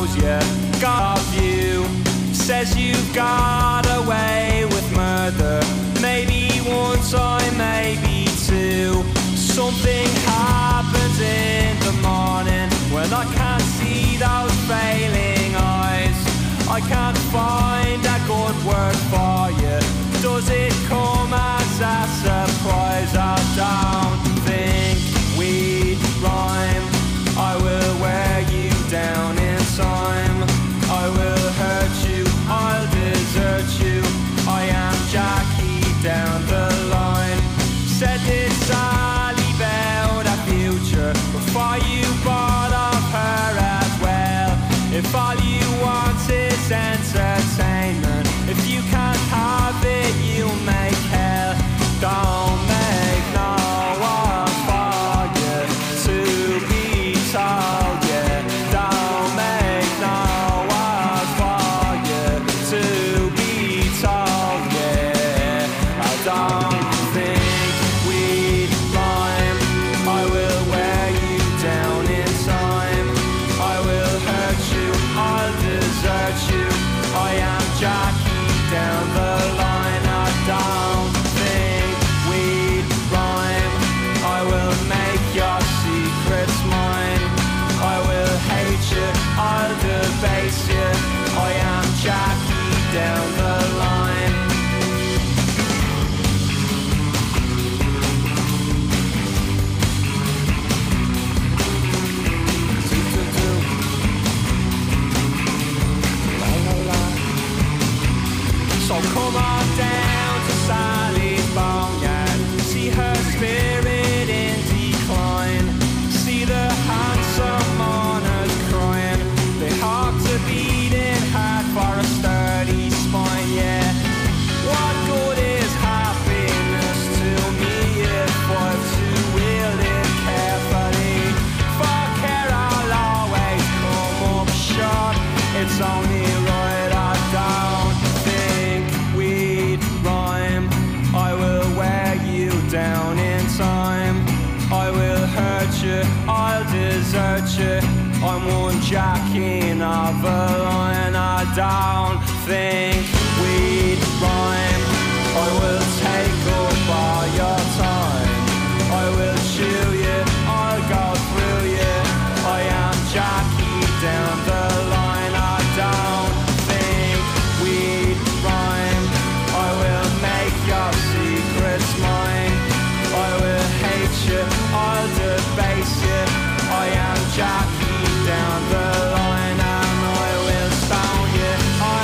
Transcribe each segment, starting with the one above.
knows you got a view. Says you've got away with murder. Maybe one time, maybe two. Something happens in the morning when I can't see those failing eyes. I can't find a good word for you. Does it come as a surprise? I don't think we'd rhyme. I will wear you down in time. I will hurt you, I'll desert you. I am Jackie down the line. Said this Sally about a future before you bought off her as well. If all you want is entertainment, if you can't have it, you make hell. Don't make no one for you to be told, yeah. Don't make no one for you to be told, yeah. I don't think we'd rhyme. I will wear you down in time. I will hurt you, I'll desert you. I am Jackie down the line. I don't think we'd rhyme. I will make your secrets mine. I will hate you, I'll debase you. I am Jackie down the line. So come on down to Sally's boneyard. See her spirit in decline. See the handsome mourners crying. They hearts are beating hard for a sturdy spine, yeah. What good is happiness to me if I'm to wield it carefully? For care I'll always come up short. It's only right I don't think we'd rhyme. I will wear you down in time. I will hurt you, I'll desert you. I'm one jacking of a line. I don't think we'd rhyme. I will take up all your time. I will chew you, I'll go through you. I am Jackie down the line. I don't think we'd rhyme. I will make your secrets mine. I will hate you, I'll debase you. I am Jackie down the line, and I will stone you.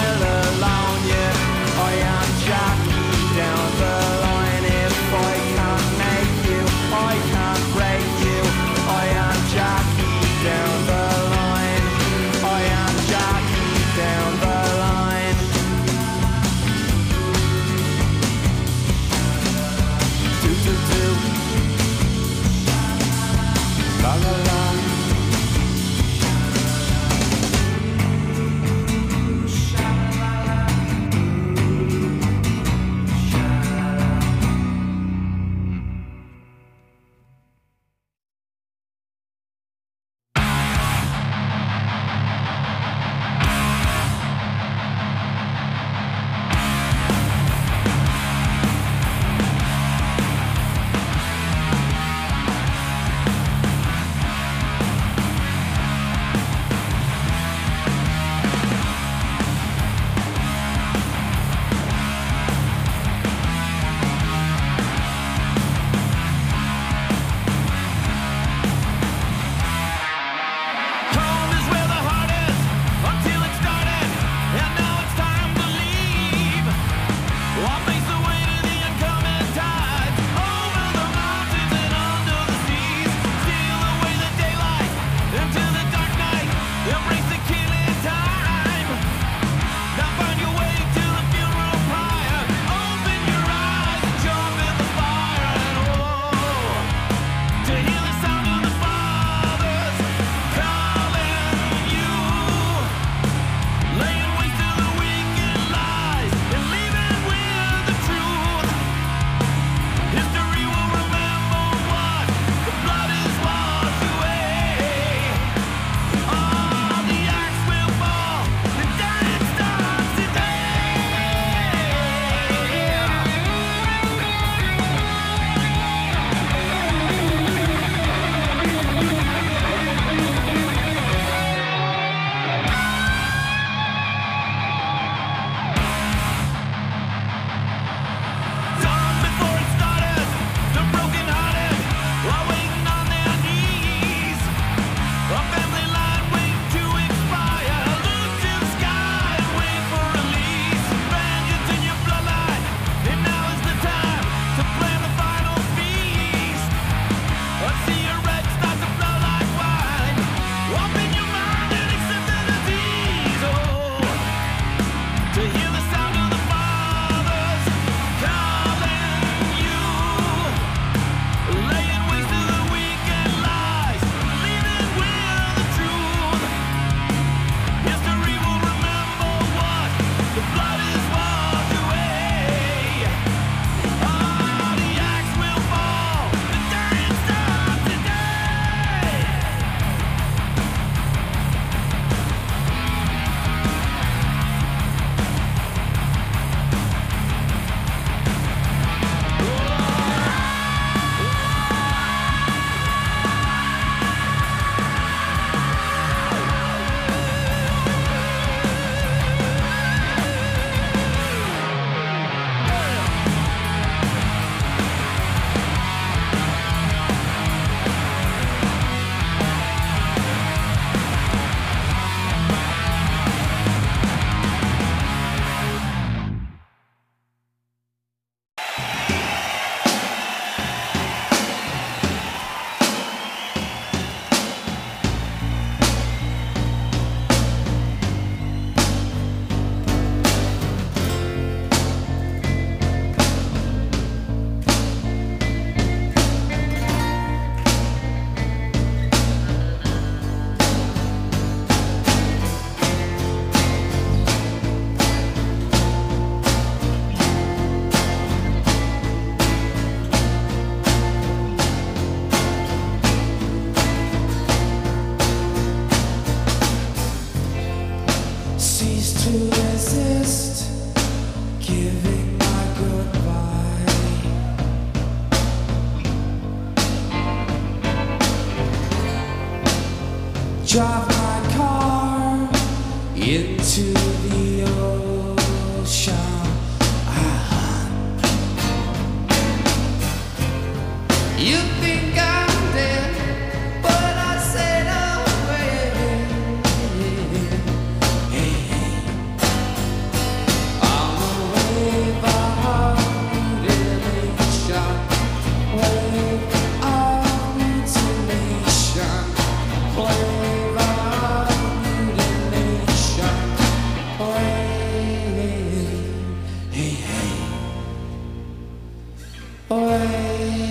resist giving my goodbye. Drive my car into the ocean. You think I'm dead, but I said away. I'm a wave of mutilation, wave of mutilation, wave of mutilation, wave.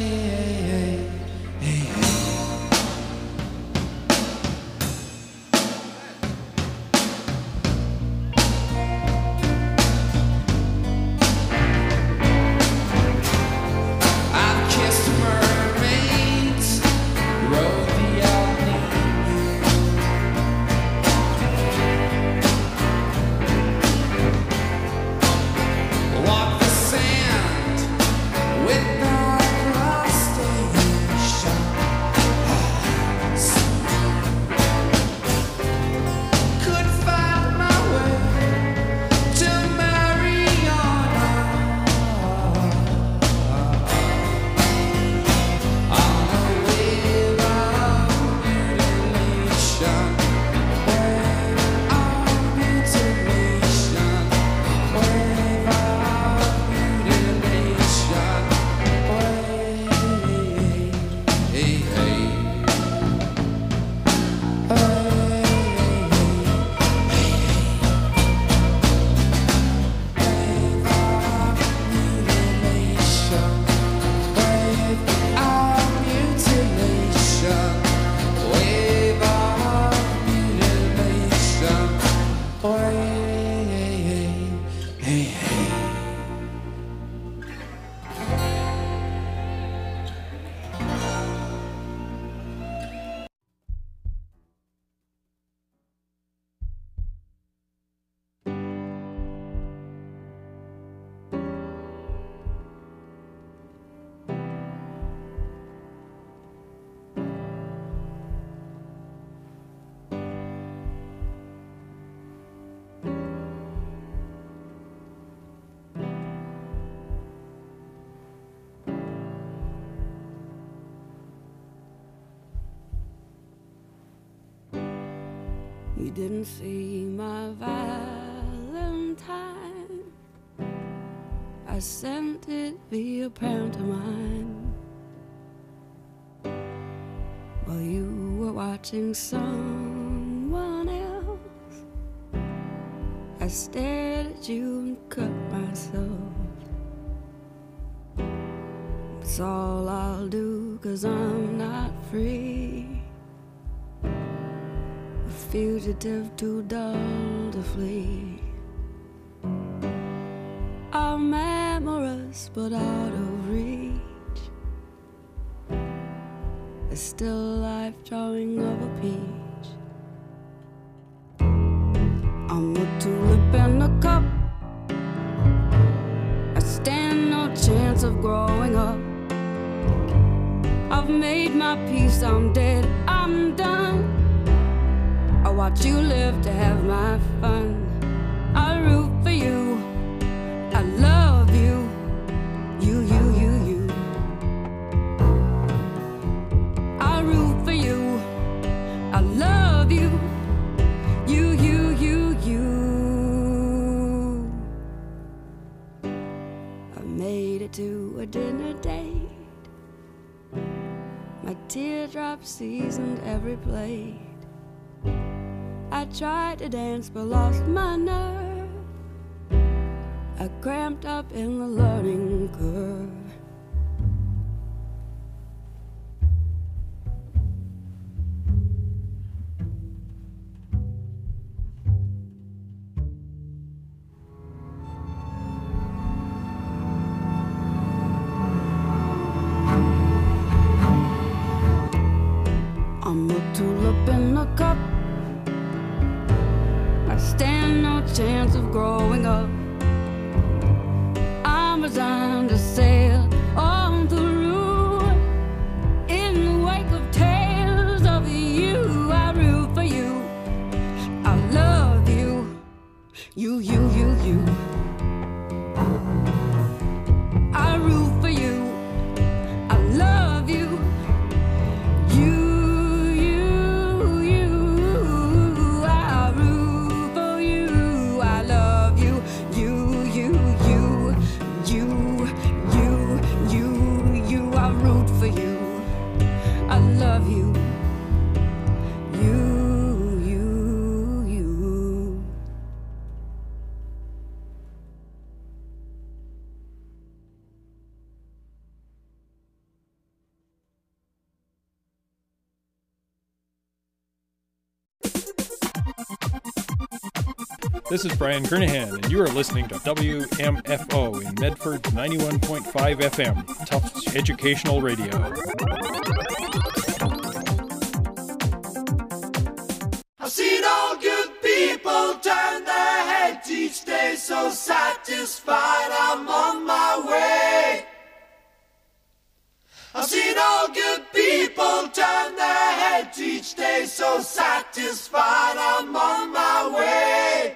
You didn't see my Valentine. I sent it via pantomime while you were watching someone else. I stared at you and cut myself. It's all I'll do, 'cause I'm not free. Fugitive too dull to flee. I'm amorous but out of reach. A still life drawing of a peach. I'm a tulip in a cup. I stand no chance of growing up. I've made my peace, I'm dead, I'm done. I watch you live to have my fun. I root for you, I love you, you. I root for you, I love you, you. I made it to a dinner date. My teardrops seasoned every plate. I tried to dance but lost my nerve. I cramped up in the learning curve. I'm a tulip in a cup. I stand no chance of growing up. I'm resigned to sail on through. In the wake of tales of you, I root for you. I love you. You. I root for you. I love you. You. I root for you. I love you. You. I root for you. I love you. You. This is Brian Kernahan, and you are listening to WMFO in Medford 91.5 FM, Tufts Educational Radio. I've seen all good people turn their heads each day, so satisfied I'm on my way. I've seen all good people turn their heads each day, so satisfied I'm on my way.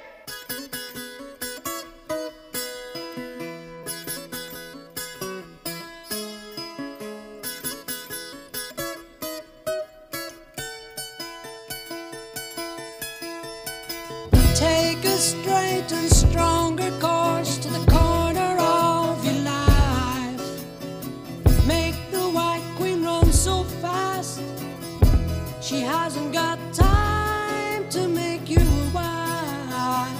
Take a straight and stronger course to the corner of your life. Make the White Queen run so fast, she hasn't got time to make you a wife.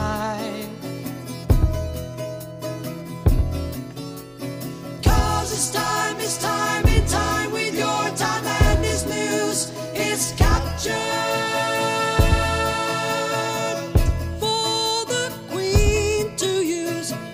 'Cause it's time in time with your time and this news is captured. For the Queen to use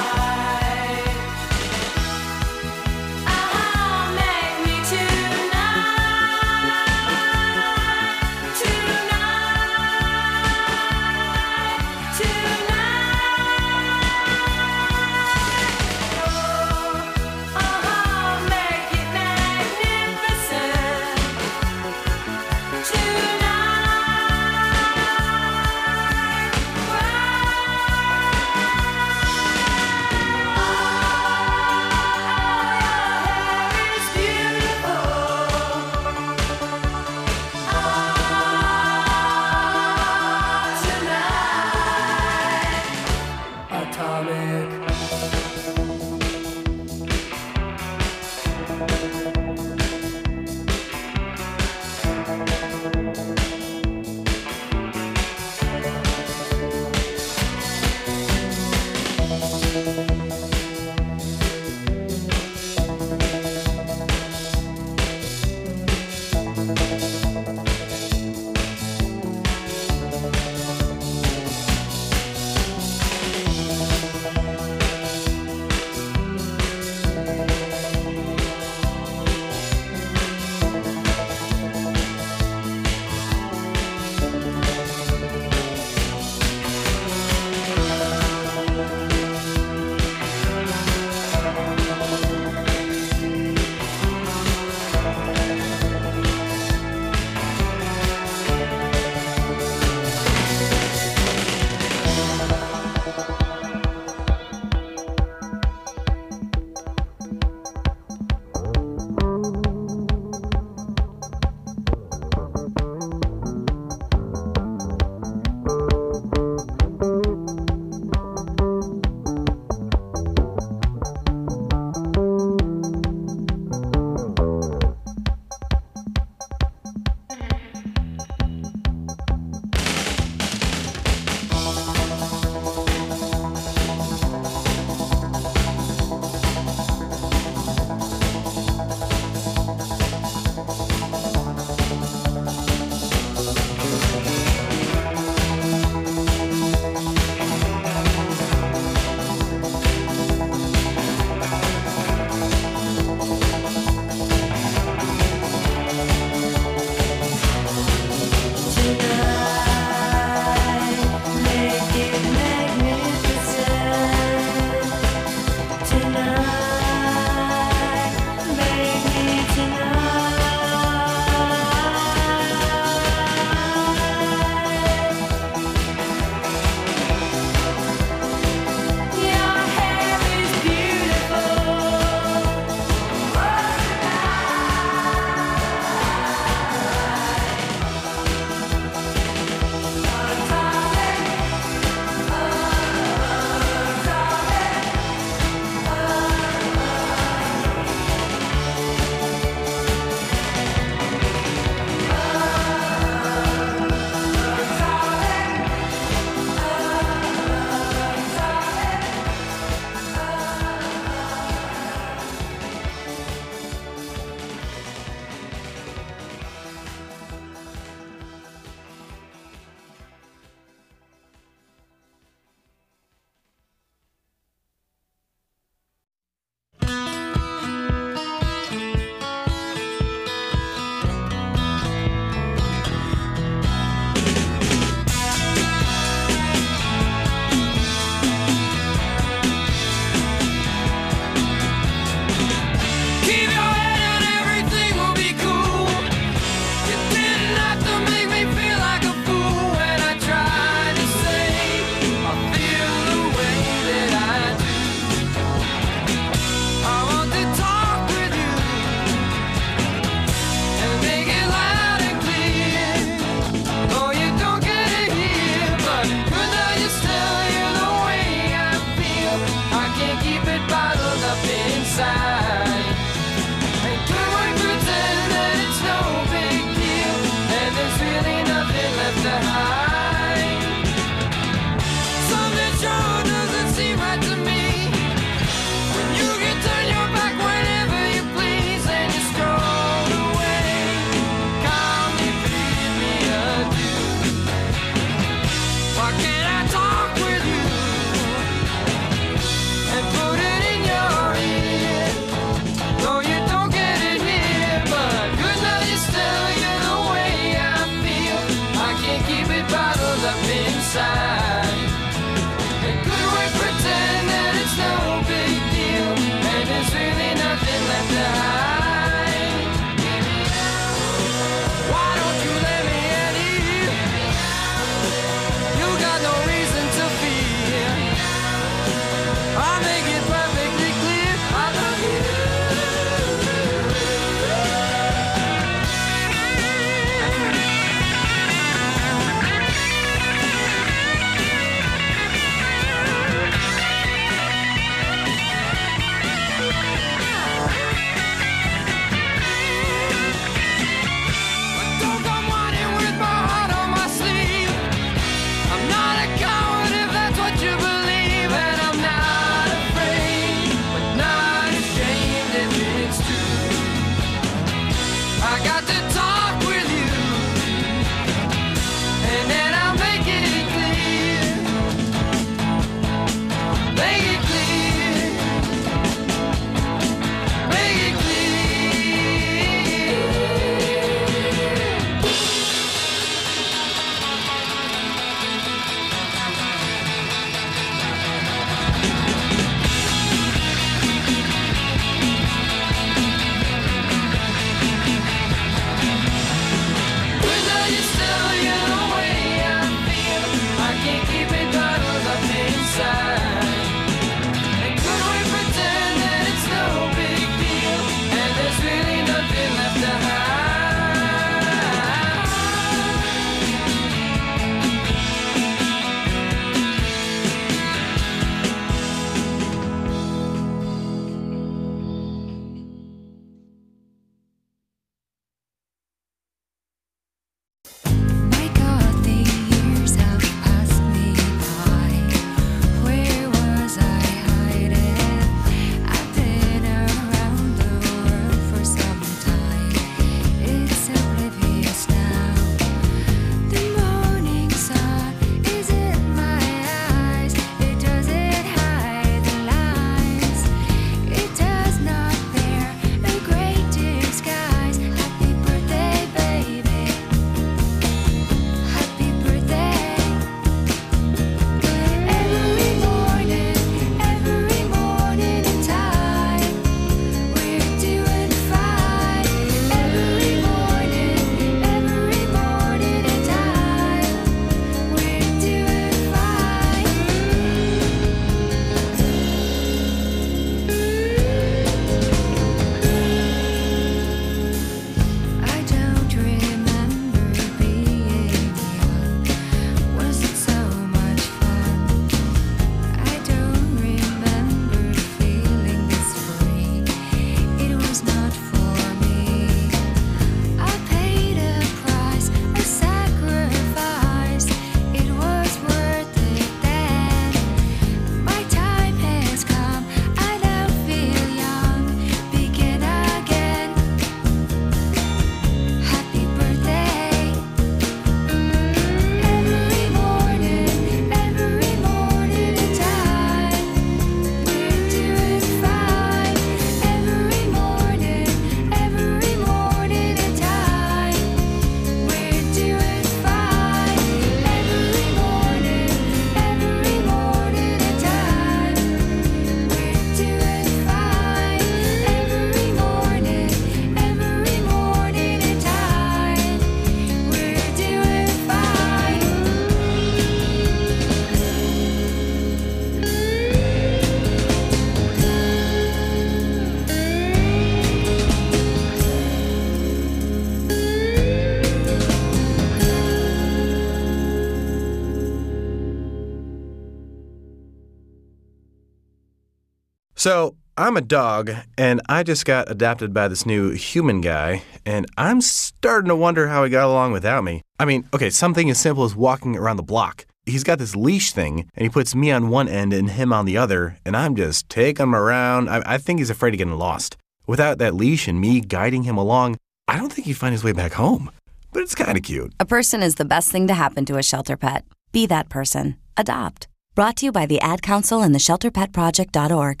So, I'm a dog, and I just got adopted by this new human guy, and I'm starting to wonder how he got along without me. I mean, okay, something as simple as walking around the block. He's got this leash thing, and he puts me on one end and him on the other, and I'm just taking him around. I think he's afraid of getting lost. Without that leash and me guiding him along, I don't think he'd find his way back home. But it's kind of cute. A person is the best thing to happen to a shelter pet. Be that person. Adopt. Brought to you by the Ad Council and the ShelterPetProject.org.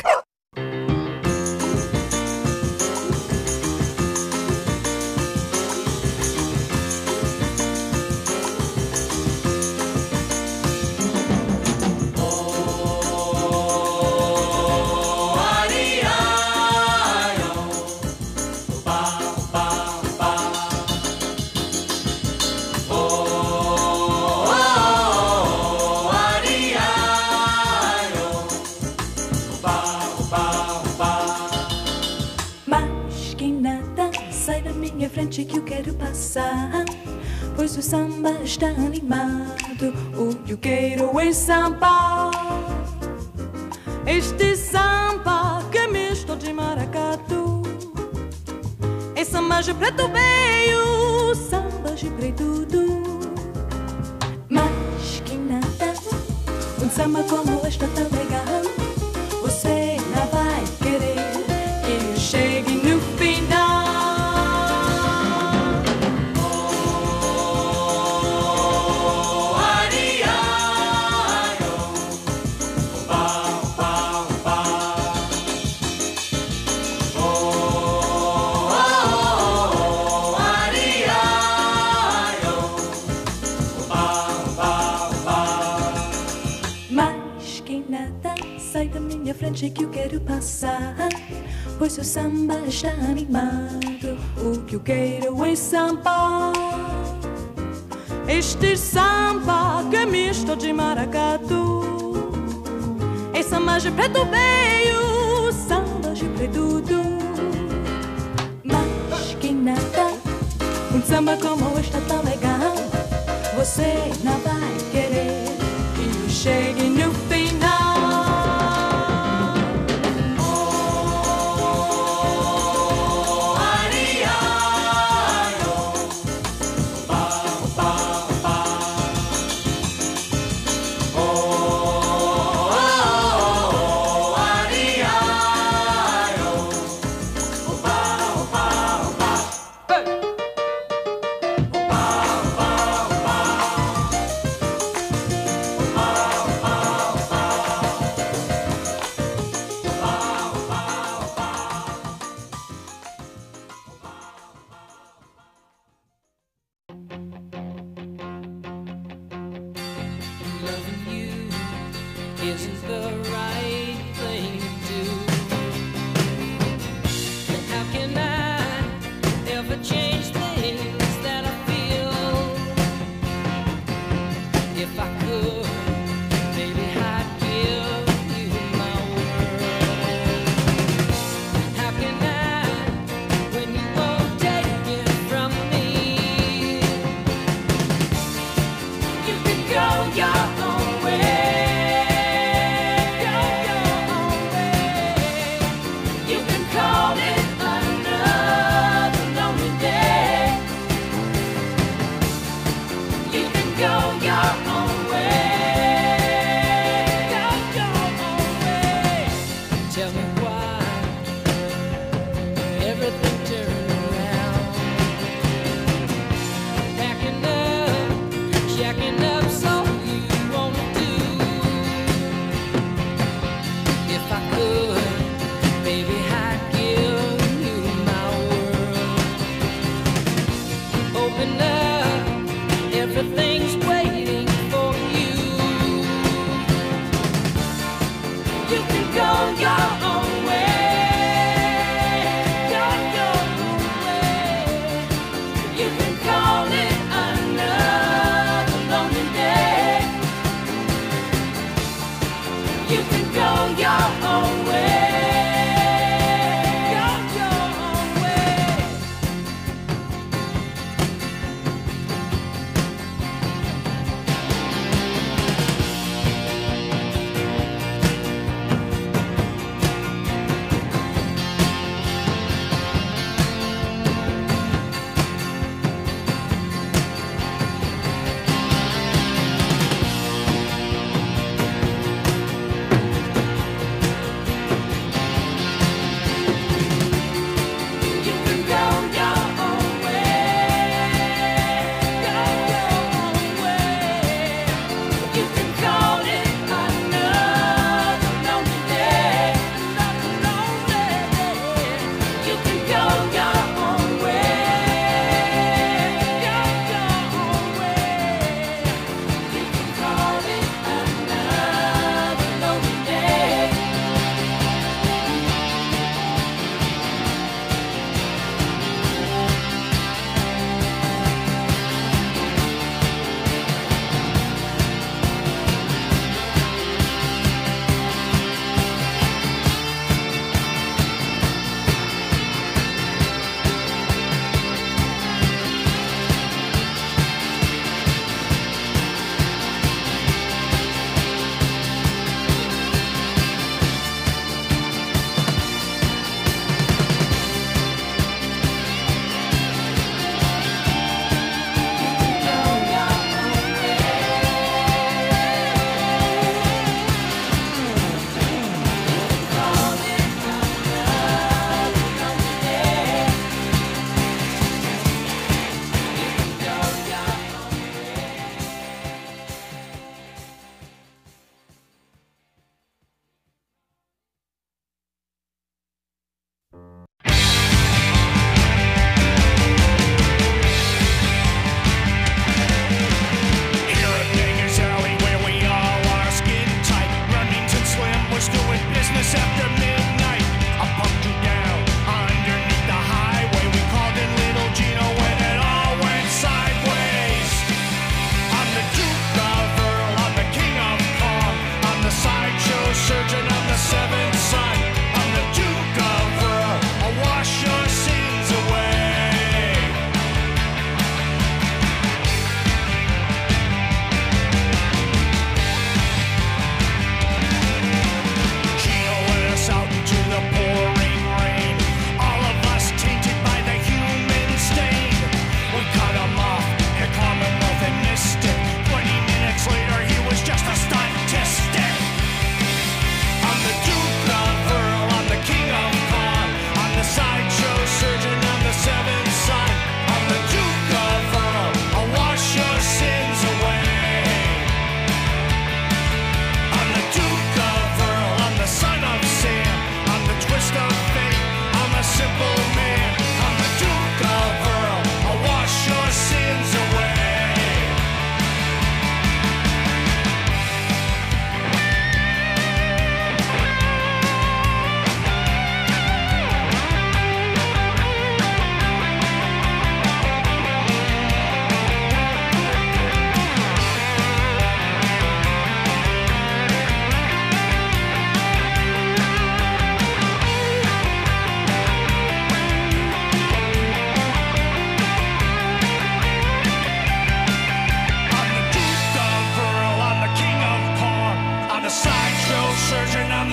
Frente que eu quero passar, pois o samba está animado. O que eu quero é samba. Este samba que é misto de maracatu. É samba de preto veio, samba de preto tudo. Mas que nada, samba como esta tão legal. Você não vai querer que eu chegue no final. Frente que eu quero passar, pois o samba está animado. O que eu quero é samba. Este samba que é misto de maracatu. É samba de preto veio, samba de preto tudo. Mas que nada, samba como está tão legal. Você não vai querer que eu chegue no final.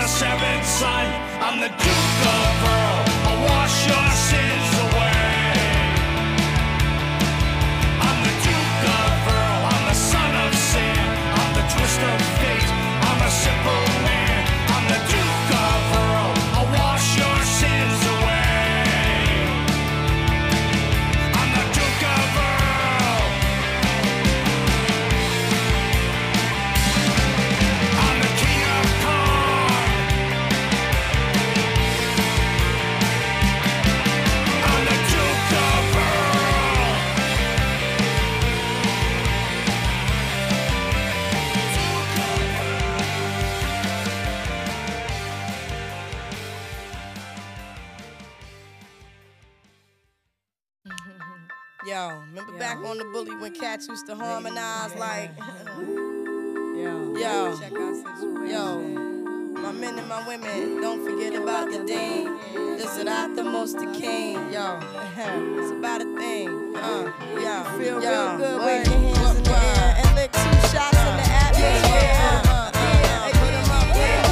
the seventh son. I'm the Duke of Earl. I'll wash your sins away. I'm the Duke of Earl. I'm the son of Sam. I'm the twist of fate. I'm a simple man. I'm the Duke of Earl. I'll wash your sins away. I'm the Duke of Earl. I'm the King of Corn. I'm the Duke of Earl. Yo, remember back on the bully when cats used to harmonize like, yo, my men and my women, don't forget about the dean. This is not the most the king, yo. It's about a thing, yo. Feel real good, wave your hands in the air and lick 2 shots in the atmosphere. Put 'em up,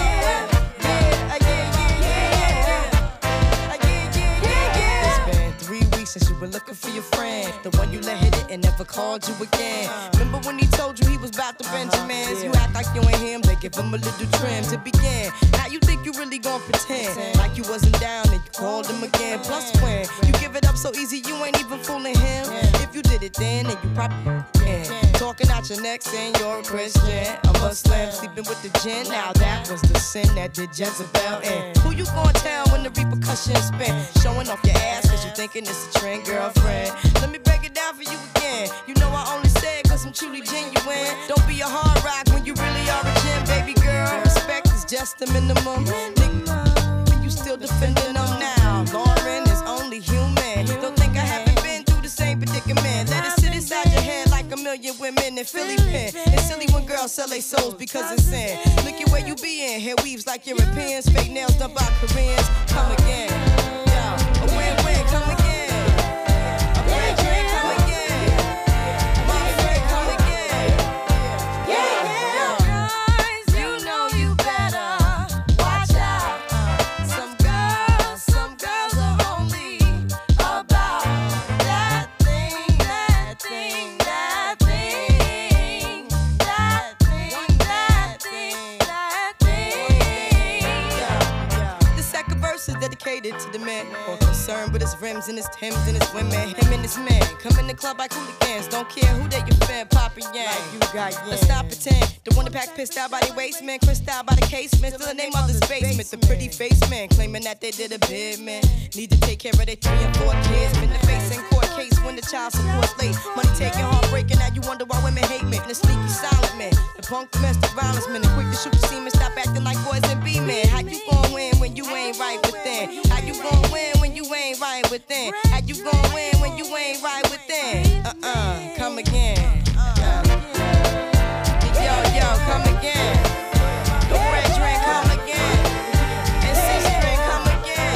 It's been 3 weeks since you were looking for your friend, the one you let hit it and never called you again. Remember when he told you he was about to Benjamins? You act like you ain't him, they give him a little trim to begin. Now you think you really gon' pretend like you wasn't down and you called him again. Plus when you give it up so easy, you ain't even fooling him. If you did it then you probably talking out your neck saying you're a Christian, a Muslim, sleeping with the gin. Now that was the sin that did Jezebel in. Who you gonna tell when the repercussions spin? Showing off your ass cause you thinking it's a trend, girlfriend. Let me break it down for you again. You know I only say it cause I'm truly genuine. Don't be a hard rock when you really are a gem, baby girl. Respect is just the minimum. Nigga, you still defending them now. Lauren is only human. Don't think I haven't been through the same predicament. Let it sit inside your head like a million women in Philly pen. It's silly when girls sell their souls because it's sin. Look at where you be in. Hair weaves like Europeans. Fake nails done by Koreans. Come again. Yo, a win-win, come again. Dedicated to the man, more concerned with his rims and his Timbs and his women. Him and his man come in the club like hooligans. Don't care who they your fan, poppin' yang. Like you got yang. Let's not pretend. The one that pack pissed out by the waistman, crissed out by the casement. Still the name of the basement. The pretty face man claiming that they did a bid, man. Need to take care of their 3 and 4 kids. Been the face in court case when the child support's late. Money taking, heartbreaking. Now you wonder why women hate me. The sneaky silent man, the punk domestic violence man, the quick to shoot the semen. Stop acting like boys and be men. How you gon' win when you ain't right within? How you gon' win when you ain't right within? How you gon' win when you ain't right within? Come again. Yo, come again. The red drink, come again. And 6 drink, come again.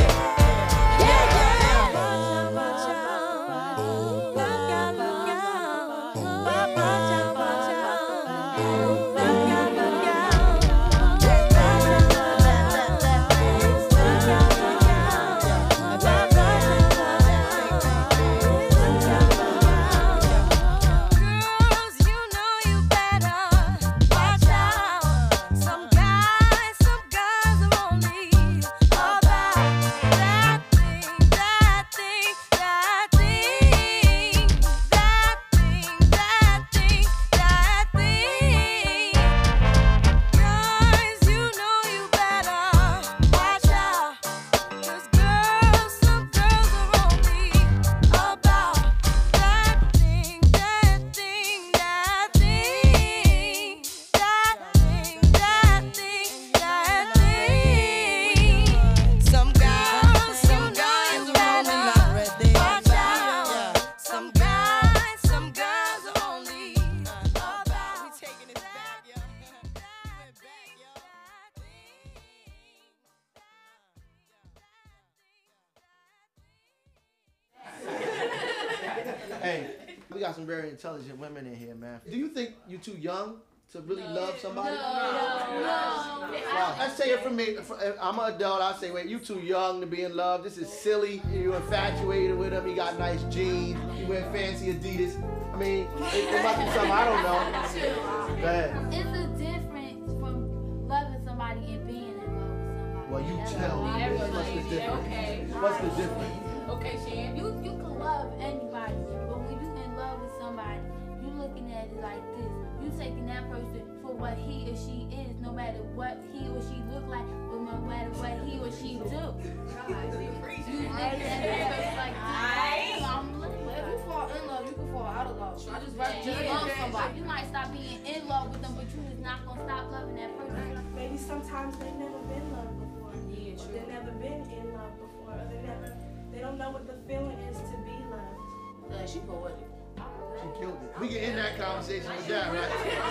Hey, we got some very intelligent women in here, man. Do you think you're too young to really love somebody? No. Let's say it from me. I'm an adult. I say, wait, you too young to be in love. This is silly. You're infatuated with him. He got nice jeans. He wear fancy Adidas. I mean, it must be something I don't know. Go ahead. It's a difference from loving somebody and being in love with somebody. Well, you tell me. What's the difference? Okay. What's the difference? Okay, Shan. You can love anybody, but when you in love with somebody, you looking at it like this. You taking that person for what he or she is, no matter what he or she look like, or no matter what he or she do. You looking at that person like this. If you fall in love, you can fall out of love. I just love somebody. You might stop being in love with them, but you is not gonna stop loving that person. Maybe sometimes they've never been loved before. Yeah, true. They've never been in love before. Or they don't know what the feeling is to be loved. She poetic. She killed it. We can end that conversation with that, right?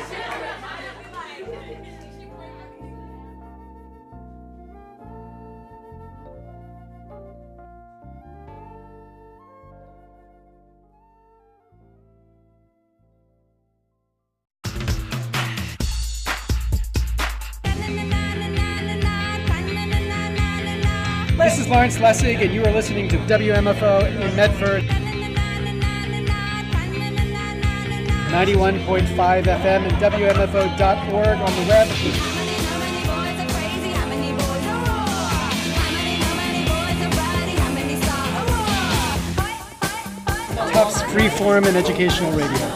This is Lawrence Lessig, and you are listening to WMFO in Medford. 91.5 FM and WMFO.org on the web. Tufts Freeform and Educational Radio.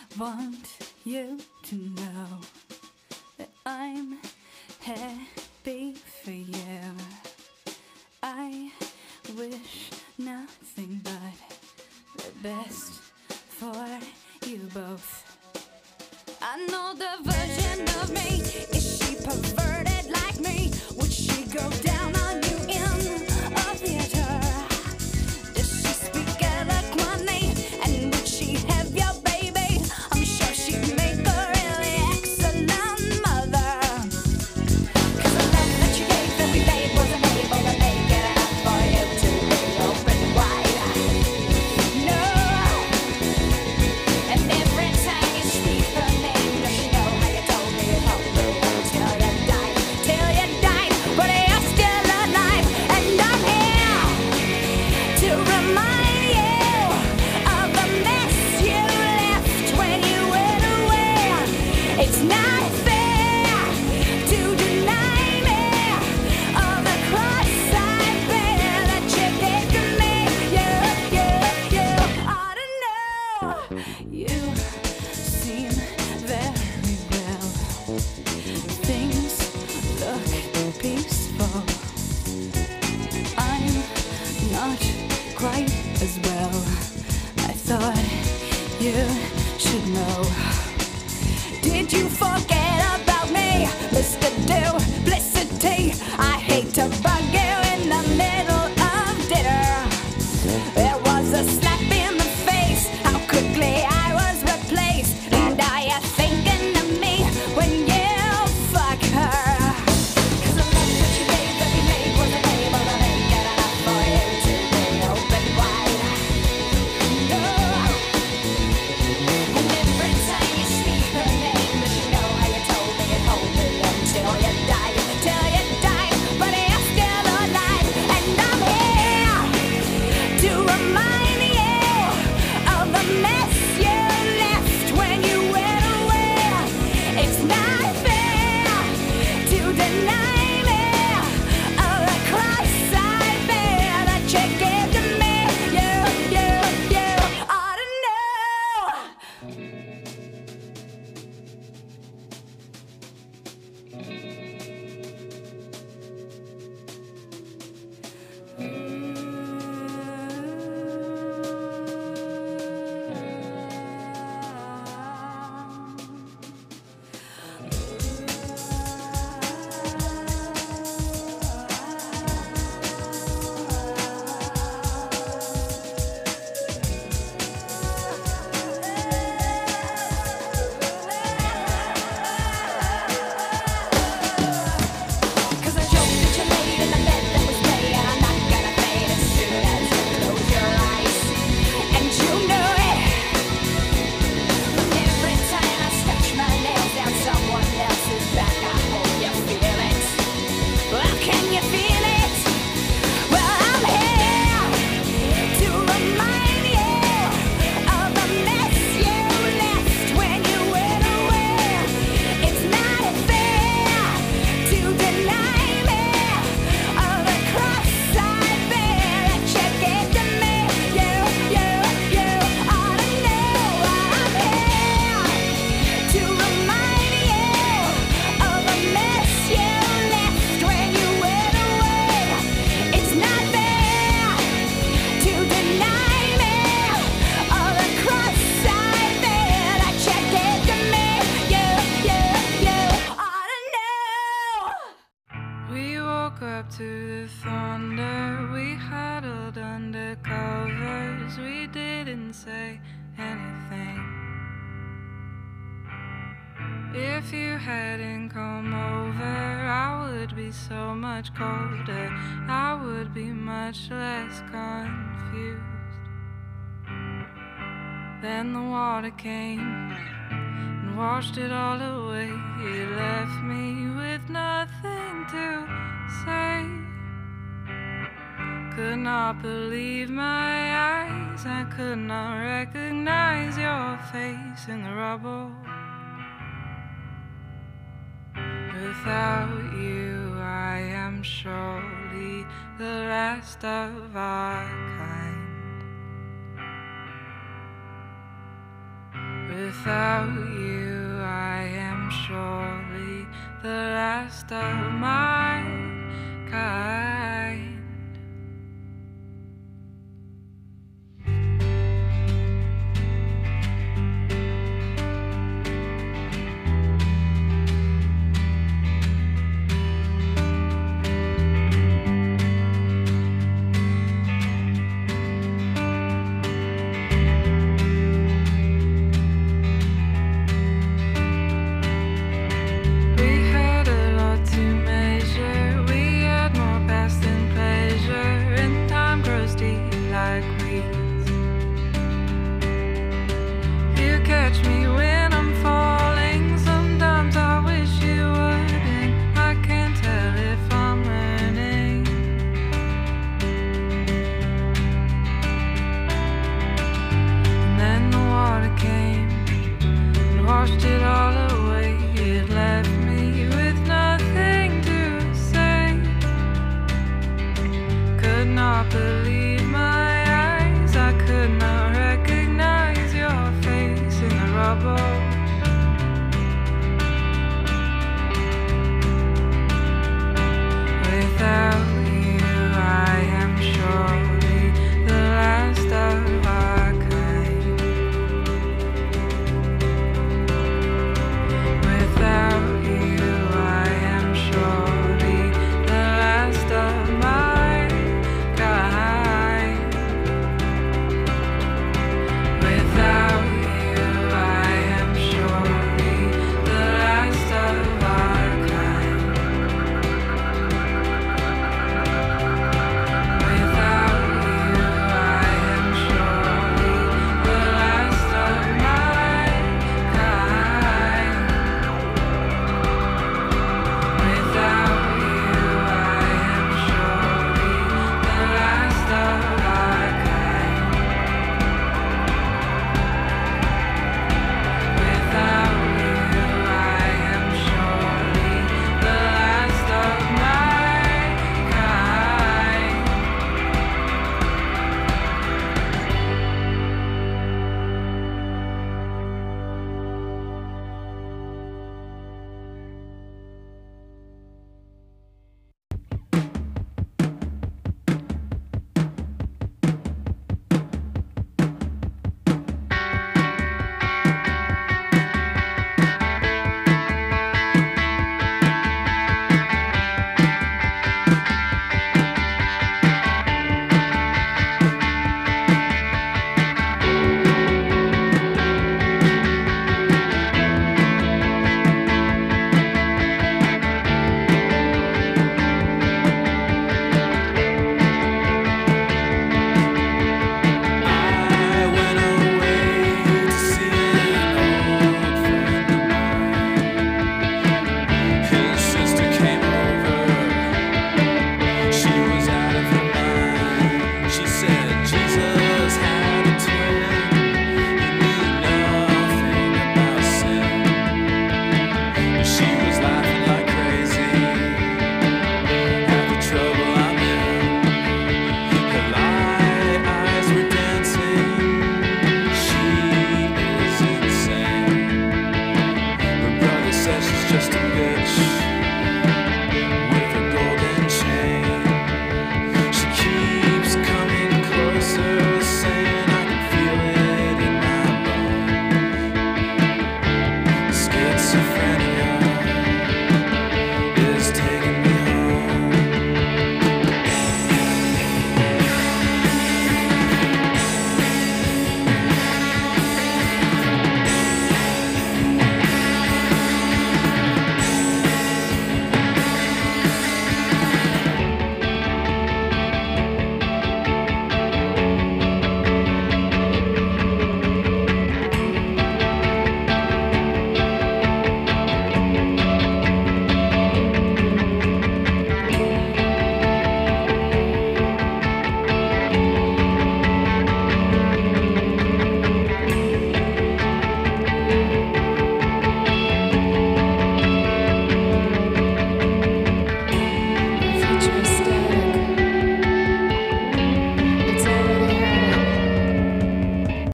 want you to know that I'm happy for you. I wish nothing but the best for you both. I know the version of me. Is she perverted like me? Would she go down on you in a theater? Does she speak eloquently? And would she have your baby? I'm sure she'd make a really excellent mother. 'Cause the love that you gave every day wasn't able to make it enough for you to be open wide. No. And every time you speak her name, does she know how you told me it home till you died, but you're still alive, and I'm here to remind you of the mess you left when you went away. It's not fair to deny me of the cross I bear that you gave to me. You ought to know. You seem very well. Things look peaceful. I'm not quite as well. I thought you should know. Did you forget about me, Mr. Duplicity? I hate to bug you in the middle of dinner. There was a slap in the face, how quickly I was replaced. And are you thinking of me when you fuck her? 'Cause the love that you gave every day wasn't able to make it enough for you to be open wide. No. And every time you speak her name, does she know how you told me it hold me until you died, but you're still alive, and I'm here to remind you of the mess you left when you went away. It's not fair to deny me of the cross I bear that you gave to me. You ought to know. Cause I joked that you laid in the bed that was made, and I'm not gonna fade as soon as you close your eyes. And you know it. Every time I stretch my nails down someone else's back, I hope you feel it. Well, can you feel it? Well, I'm here to remind you of the mess you left when you went away. It's not fair to deny me of the cross I bear that you gave to me. You ought to know. I'm here to remind you of the mess you left when you went away. It's not fair to deny me of the cross I bear that you gave to me. You ought to know. We woke up to the thunder, we huddled under covers, we didn't say anything. If you hadn't come over, I would be so much colder, I would be much less confused. Then the water came and washed it all away. It left me with nothing to say. Could not believe my eyes, I could not recognize your face in the rubble. Without you, I am surely the last of our kind. without you, I am surely the last of my